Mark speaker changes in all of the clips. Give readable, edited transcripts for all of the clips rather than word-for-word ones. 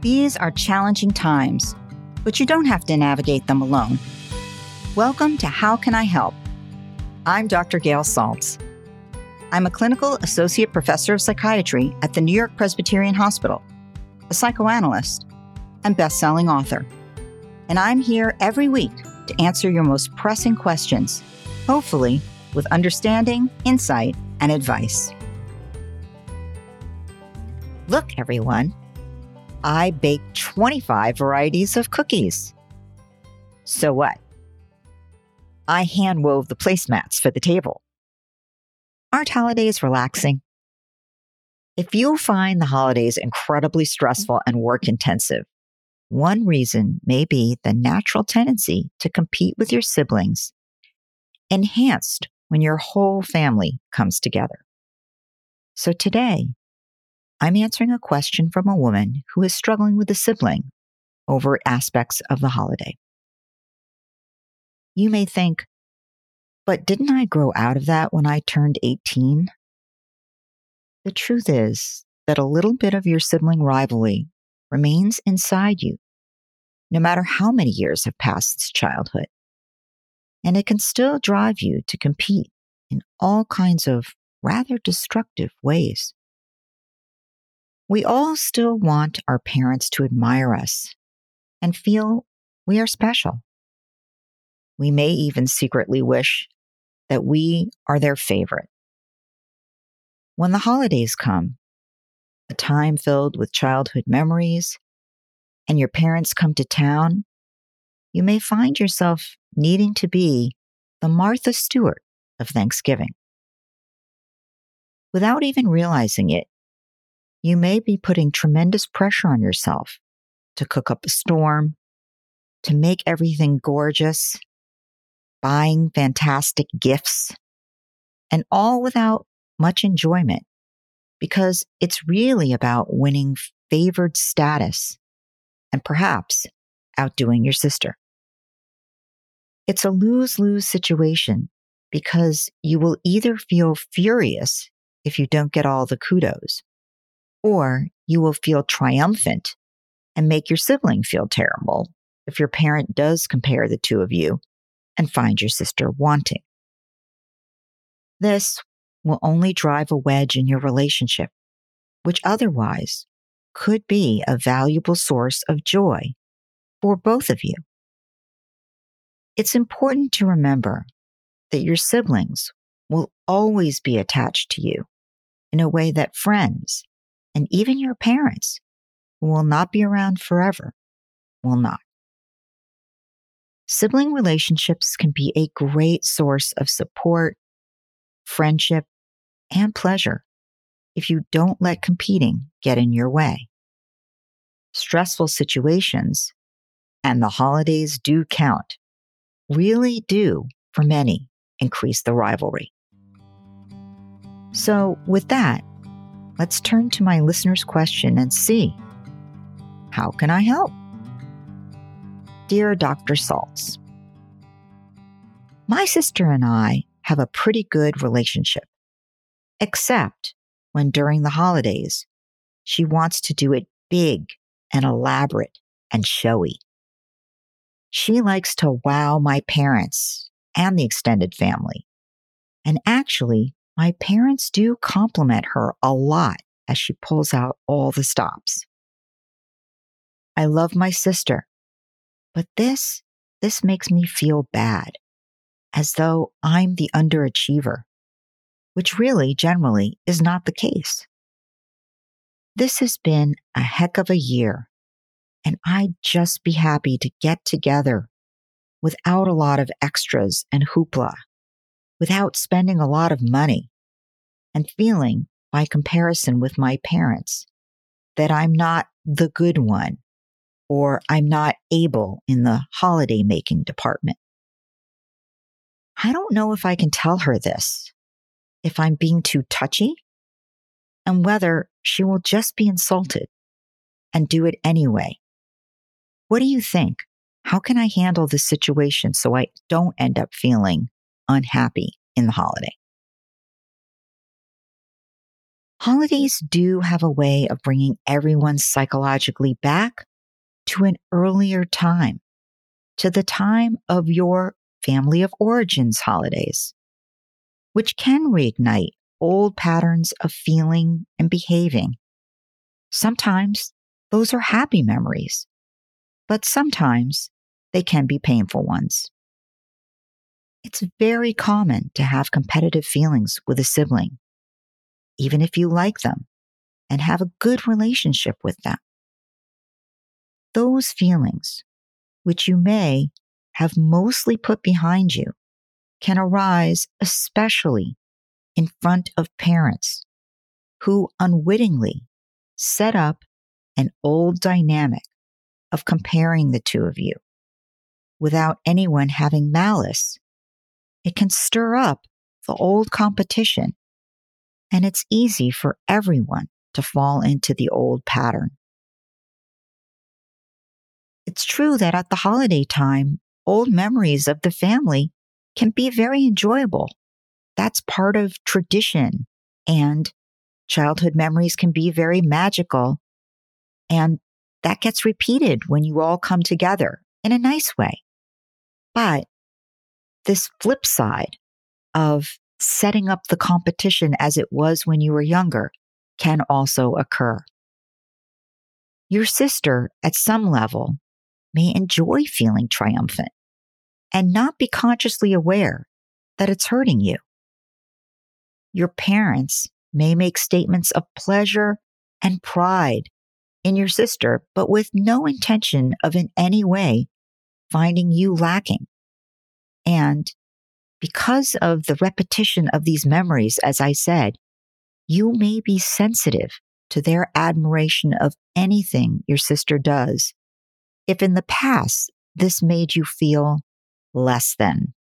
Speaker 1: These are challenging times, but you don't have to navigate them alone. Welcome to How Can I Help? I'm Dr. Gail Saltz. I'm a clinical associate professor of psychiatry at the New York Presbyterian Hospital, a psychoanalyst, and best-selling author. And I'm here every week to answer your most pressing questions, hopefully with understanding, insight, and advice. Look, everyone, I baked 25 varieties of cookies. So what? I hand-wove the placemats for the table. Aren't holidays relaxing? If you find the holidays incredibly stressful and work-intensive, one reason may be the natural tendency to compete with your siblings, enhanced when your whole family comes together. So today, I'm answering a question from a woman who is struggling with a sibling over aspects of the holiday. You may think, but didn't I grow out of that when I turned 18? The truth is that a little bit of your sibling rivalry remains inside you, no matter how many years have passed since childhood. And it can still drive you to compete in all kinds of rather destructive ways. We all still want our parents to admire us and feel we are special. We may even secretly wish that we are their favorite. When the holidays come, a time filled with childhood memories, and your parents come to town, you may find yourself needing to be the Martha Stewart of Thanksgiving. Without even realizing it, you may be putting tremendous pressure on yourself to cook up a storm, to make everything gorgeous, buying fantastic gifts, and all without much enjoyment, because it's really about winning favored status and perhaps outdoing your sister. It's a lose-lose situation because you will either feel furious if you don't get all the kudos, or you will feel triumphant and make your sibling feel terrible if your parent does compare the two of you and find your sister wanting. This will only drive a wedge in your relationship, which otherwise could be a valuable source of joy for both of you. It's important to remember that your siblings will always be attached to you in a way that friends and even your parents, who will not be around forever, will not. Sibling relationships can be a great source of support, friendship, and pleasure if you don't let competing get in your way. Stressful situations, and the holidays do count, really do, for many, increase the rivalry. So with that, let's turn to my listener's question and see, how can I help? Dear Dr. Saltz, my sister and I have a pretty good relationship, except when during the holidays, she wants to do it big and elaborate and showy. She likes to wow my parents and the extended family. And actually, my parents do compliment her a lot as she pulls out all the stops. I love my sister, but this makes me feel bad, as though I'm the underachiever, which really generally is not the case. This has been a heck of a year, and I'd just be happy to get together without a lot of extras and hoopla, without spending a lot of money, and feeling, by comparison with my parents, that I'm not the good one, or I'm not able in the holiday making department. I don't know if I can tell her this, if I'm being too touchy, and whether she will just be insulted and do it anyway. What do you think? How can I handle this situation so I don't end up feeling unhappy in the holiday? Holidays do have a way of bringing everyone psychologically back to an earlier time, to the time of your family of origins holidays, which can reignite old patterns of feeling and behaving. Sometimes those are happy memories, but sometimes they can be painful ones. It's very common to have competitive feelings with a sibling, even if you like them and have a good relationship with them. Those feelings, which you may have mostly put behind you, can arise especially in front of parents who unwittingly set up an old dynamic of comparing the two of you without anyone having malice. It can stir up the old competition, and it's easy for everyone to fall into the old pattern. It's true that at the holiday time, old memories of the family can be very enjoyable. That's part of tradition, and childhood memories can be very magical, and that gets repeated when you all come together in a nice way. But this flip side of setting up the competition as it was when you were younger can also occur. Your sister, at some level, may enjoy feeling triumphant and not be consciously aware that it's hurting you. Your parents may make statements of pleasure and pride in your sister, but with no intention of in any way finding you lacking. And because of the repetition of these memories, as I said, you may be sensitive to their admiration of anything your sister does, if in the past this made you feel less than.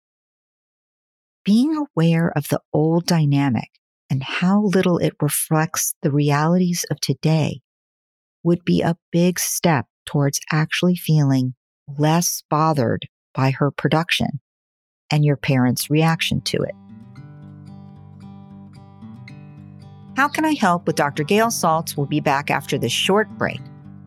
Speaker 1: Being aware of the old dynamic and how little it reflects the realities of today would be a big step towards actually feeling less bothered by her production and your parents' reaction to it. How Can I Help with Dr. Gail Saltz will be back after this short break.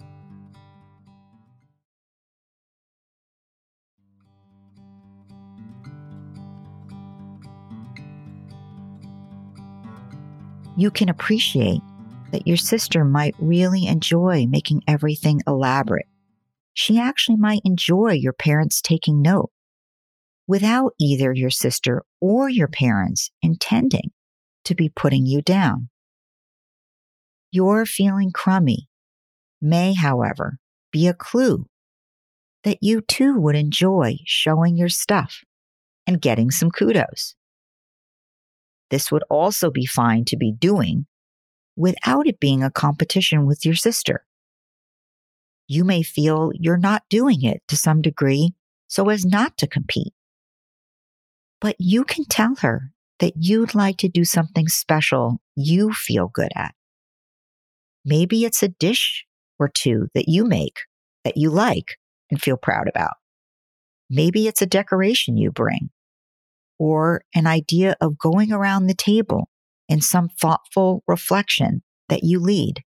Speaker 1: You can appreciate that your sister might really enjoy making everything elaborate. She actually might enjoy your parents taking note without either your sister or your parents intending to be putting you down. Your feeling crummy may, however, be a clue that you too would enjoy showing your stuff and getting some kudos. This would also be fine to be doing without it being a competition with your sister. You may feel you're not doing it to some degree so as not to compete. But you can tell her that you'd like to do something special you feel good at. Maybe it's a dish or two that you make that you like and feel proud about. Maybe it's a decoration you bring, or an idea of going around the table in some thoughtful reflection that you lead.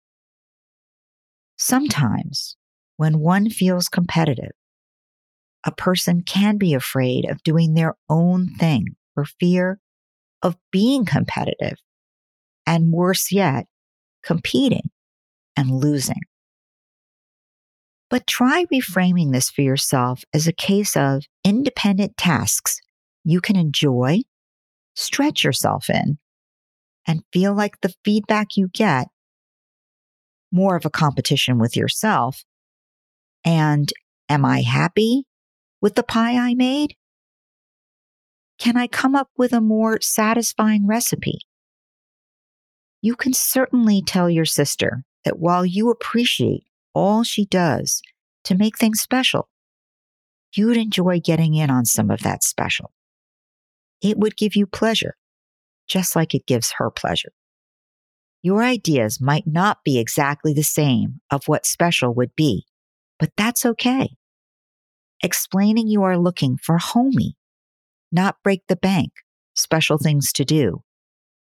Speaker 1: Sometimes, when one feels competitive, a person can be afraid of doing their own thing for fear of being competitive, and worse yet, competing and losing. But try reframing this for yourself as a case of independent tasks you can enjoy, stretch yourself in, and feel like the feedback you get more of a competition with yourself. And am I happy with the pie I made? Can I come up with a more satisfying recipe? You can certainly tell your sister that while you appreciate all she does to make things special, you'd enjoy getting in on some of that special. It would give you pleasure, just like it gives her pleasure. Your ideas might not be exactly the same of what special would be, but that's okay. Explaining you are looking for homey, not break the bank, special things to do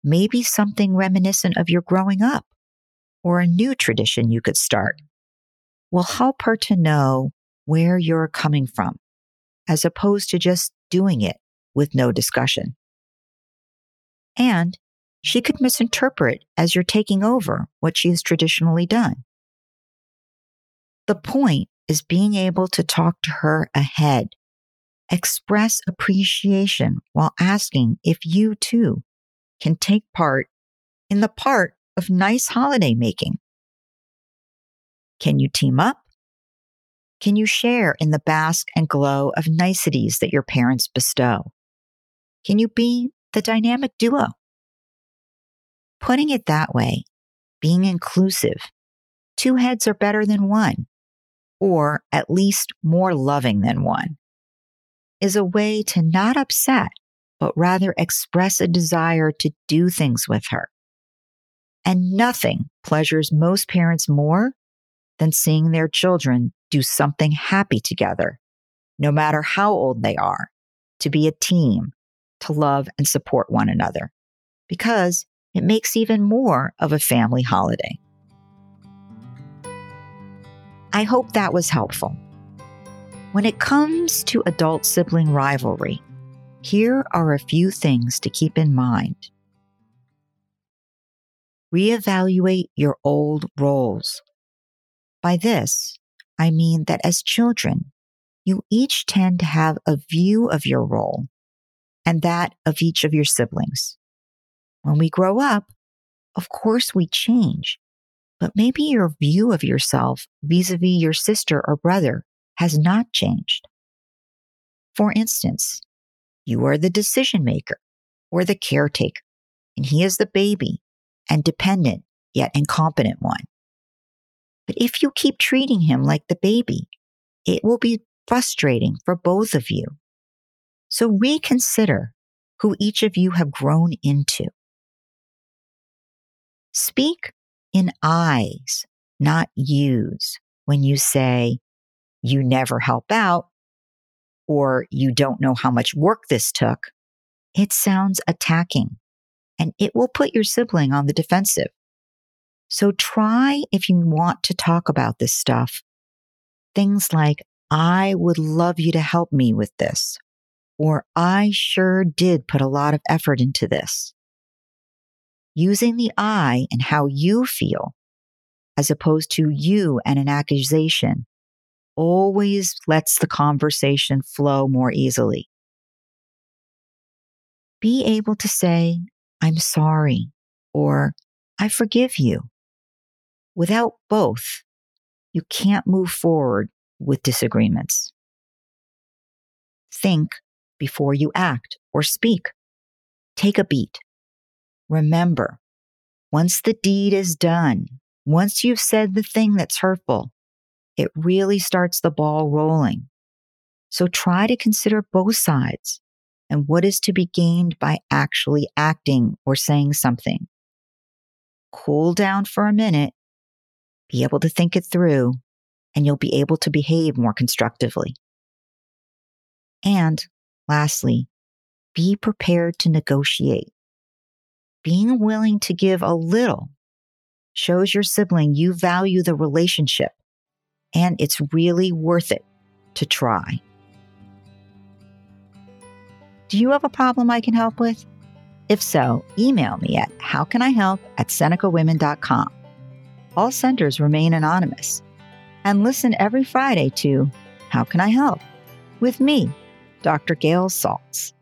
Speaker 1: maybe something reminiscent of your growing up, or a new tradition you could start, will help her to know where you're coming from, as opposed to just doing it with no discussion. And she could misinterpret as you're taking over what she has traditionally done. The point is being able to talk to her ahead, express appreciation while asking if you too can take part in the part of nice holiday making. Can you team up? Can you share in the bask and glow of niceties that your parents bestow? Can you be the dynamic duo? Putting it that way, being inclusive, two heads are better than one, or at least more loving than one, is a way to not upset, but rather express a desire to do things with her. And nothing pleasures most parents more than seeing their children do something happy together, no matter how old they are, to be a team, to love and support one another, because it makes even more of a family holiday. I hope that was helpful. When it comes to adult sibling rivalry, here are a few things to keep in mind. Reevaluate your old roles. By this, I mean that as children, you each tend to have a view of your role and that of each of your siblings. When we grow up, of course we change, but maybe your view of yourself vis-a-vis your sister or brother has not changed. For instance, you are the decision maker or the caretaker, and he is the baby and dependent yet incompetent one. But if you keep treating him like the baby, it will be frustrating for both of you. So reconsider who each of you have grown into. Speak in I's, not you's, when you say, you never help out, or you don't know how much work this took. It sounds attacking, and it will put your sibling on the defensive. So try, if you want to talk about this stuff, things like, I would love you to help me with this, or I sure did put a lot of effort into this. Using the I and how you feel, as opposed to you and an accusation, always lets the conversation flow more easily. Be able to say, I'm sorry, or I forgive you. Without both, you can't move forward with disagreements. Think before you act or speak. Take a beat. Remember, once the deed is done, once you've said the thing that's hurtful, it really starts the ball rolling. So try to consider both sides and what is to be gained by actually acting or saying something. Cool down for a minute, be able to think it through, and you'll be able to behave more constructively. And lastly, be prepared to negotiate. Being willing to give a little shows your sibling you value the relationship, and it's really worth it to try. Do you have a problem I can help with? If so, email me at howcanihelp@senecawomen.com. All senders remain anonymous. And listen every Friday to How Can I Help? With me, Dr. Gail Saltz.